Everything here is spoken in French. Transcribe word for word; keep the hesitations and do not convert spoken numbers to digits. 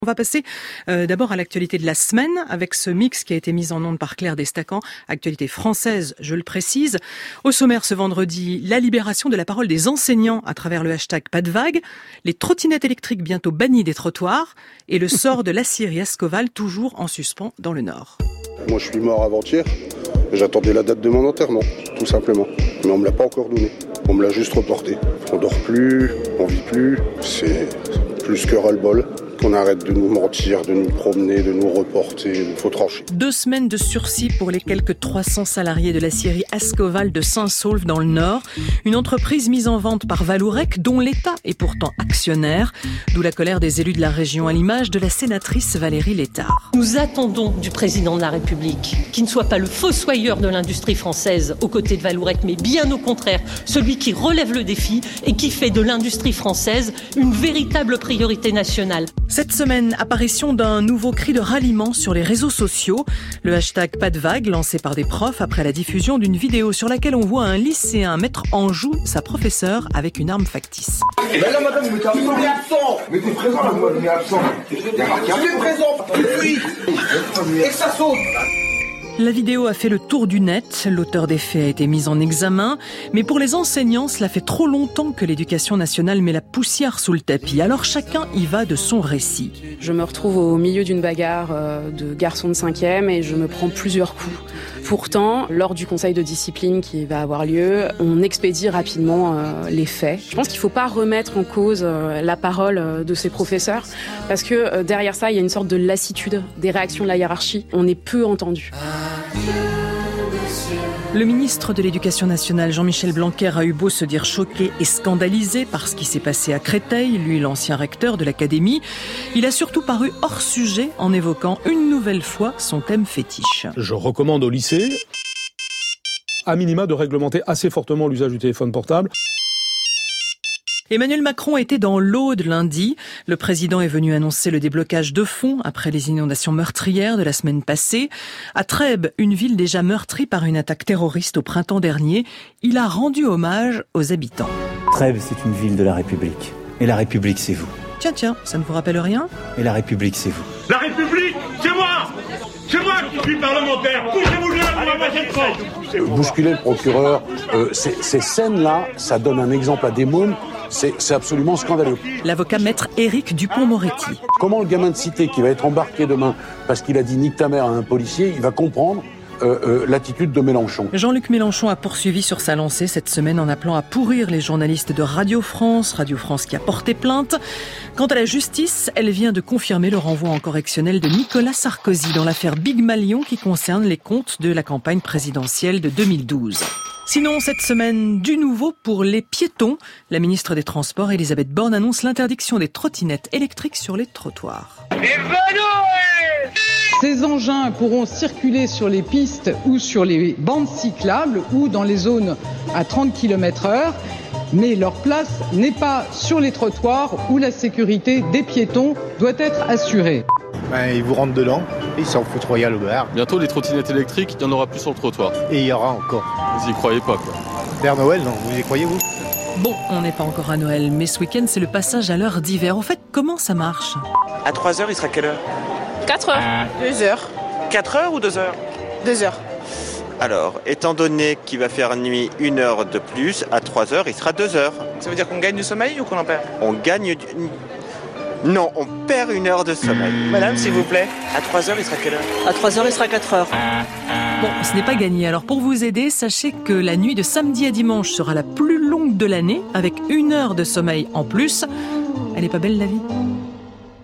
On va passer euh, d'abord à l'actualité de la semaine avec ce mix qui a été mis en onde par Claire Destacan, actualité française, je le précise. Au sommaire ce vendredi, la libération de la parole des enseignants à travers le hashtag pas de vague, les trottinettes électriques bientôt bannies des trottoirs et le sort de l'Aciérie Ascoval toujours en suspens dans le Nord. Moi je suis mort avant-hier, j'attendais la date de mon enterrement, tout simplement. Mais on me l'a pas encore donné, on me l'a juste reporté. On dort plus, on vit plus, c'est plus que ras-le-bol. Qu'on arrête de nous mentir, de nous promener, de nous reporter, il faut trancher. Deux semaines de sursis pour les quelques trois cents salariés de l'Aciérie Ascoval de Saint-Saulve dans le Nord. Une entreprise mise en vente par Vallourec dont l'État est pourtant actionnaire. D'où la colère des élus de la région à l'image de la sénatrice Valérie Létard. Nous attendons du président de la République qu'il ne soit pas le fossoyeur de l'industrie française aux côtés de Vallourec, mais bien au contraire, celui qui relève le défi et qui fait de l'industrie française une véritable priorité nationale. Cette semaine, apparition d'un nouveau cri de ralliement sur les réseaux sociaux. Le hashtag pas de vague lancé par des profs après la diffusion d'une vidéo sur laquelle on voit un lycéen mettre en joue sa professeure avec une arme factice. Mais là, madame, mais t'es absent. Mais t'es présent, là, moi, mais absent. Tu es présent. Oui. Et que ça saute. La vidéo a fait le tour du net, l'auteur des faits a été mis en examen, mais pour les enseignants, cela fait trop longtemps que l'éducation nationale met la poussière sous le tapis, alors chacun y va de son récit. Je me retrouve au milieu d'une bagarre de garçons de cinquième et je me prends plusieurs coups. Pourtant, lors du conseil de discipline qui va avoir lieu, on expédie rapidement les faits. Je pense qu'il ne faut pas remettre en cause la parole de ces professeurs, parce que derrière ça, il y a une sorte de lassitude des réactions de la hiérarchie. On est peu entendu. Le ministre de l'Éducation nationale, Jean-Michel Blanquer, a eu beau se dire choqué et scandalisé par ce qui s'est passé à Créteil, lui l'ancien recteur de l'académie, il a surtout paru hors sujet en évoquant une nouvelle fois son thème fétiche. Je recommande au lycée, à minima, de réglementer assez fortement l'usage du téléphone portable. Emmanuel Macron était dans l'Aude lundi. Le président est venu annoncer le déblocage de fonds après les inondations meurtrières de la semaine passée. À Trèbes, une ville déjà meurtrie par une attaque terroriste au printemps dernier, il a rendu hommage aux habitants. Trèbes, c'est une ville de la République. Et la République, c'est vous. Tiens, tiens, ça ne vous rappelle rien ? Et la République, c'est vous. La République, c'est moi ! C'est moi qui suis parlementaire. Poussez-vous là, vous m'avez cette France. Bousculer le procureur, euh, ces, ces scènes-là, ça donne un exemple à des mômes. C'est, c'est absolument scandaleux. L'avocat maître Éric Dupond-Moretti. Comment le gamin de cité qui va être embarqué demain parce qu'il a dit nique ta mère à un policier, il va comprendre euh, euh, l'attitude de Mélenchon. Jean-Luc Mélenchon a poursuivi sur sa lancée cette semaine en appelant à pourrir les journalistes de Radio France, Radio France qui a porté plainte. Quant à la justice, elle vient de confirmer le renvoi en correctionnel de Nicolas Sarkozy dans l'affaire Big Malion qui concerne les comptes de la campagne présidentielle de deux mille douze. Sinon, cette semaine, du nouveau pour les piétons. La ministre des Transports, Elisabeth Borne, annonce l'interdiction des trottinettes électriques sur les trottoirs. Ces engins pourront circuler sur les pistes ou sur les bandes cyclables ou dans les zones à trente kilomètres heure, mais leur place n'est pas sur les trottoirs où la sécurité des piétons doit être assurée. Ben, ils vous rentrent dedans, ils s'en foutent royal au bar. Bientôt, les trottinettes électriques, il n'y en aura plus sur le trottoir. Et il y aura encore. Vous y croyez pas, quoi. Père Noël, non, vous y croyez, vous ? Bon, on n'est pas encore à Noël, mais ce week-end, c'est le passage à l'heure d'hiver. En fait, comment ça marche ? À trois heures, il sera quelle heure ? quatre heures. deux heures. quatre heures ou deux heures ? deux heures. Alors, étant donné qu'il va faire nuit une heure de plus, à trois heures, il sera deux heures. Ça veut dire qu'on gagne du sommeil ou qu'on en perd ? On gagne du... Non, on perd une heure de sommeil. Madame, s'il vous plaît. À trois heures, il sera quelle heure ? À trois heures, il sera quatre heures. Bon, ce n'est pas gagné. Alors pour vous aider, sachez que la nuit de samedi à dimanche sera la plus longue de l'année, avec une heure de sommeil en plus. Elle est pas belle la vie ?